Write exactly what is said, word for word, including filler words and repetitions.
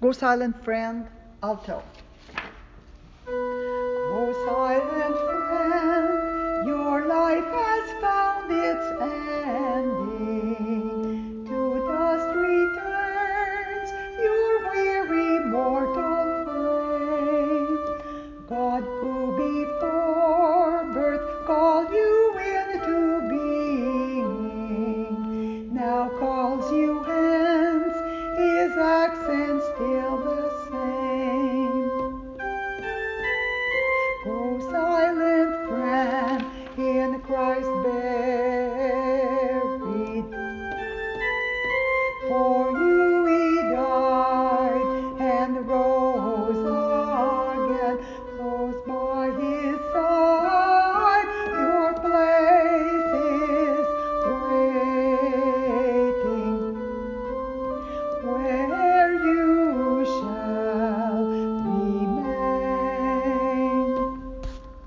Go silent friend, alto. Oh, silent friend, your life has found its ending. To dust returns your weary mortal frame. God, who before birth called you into being, now calls you hence, his accent still the same.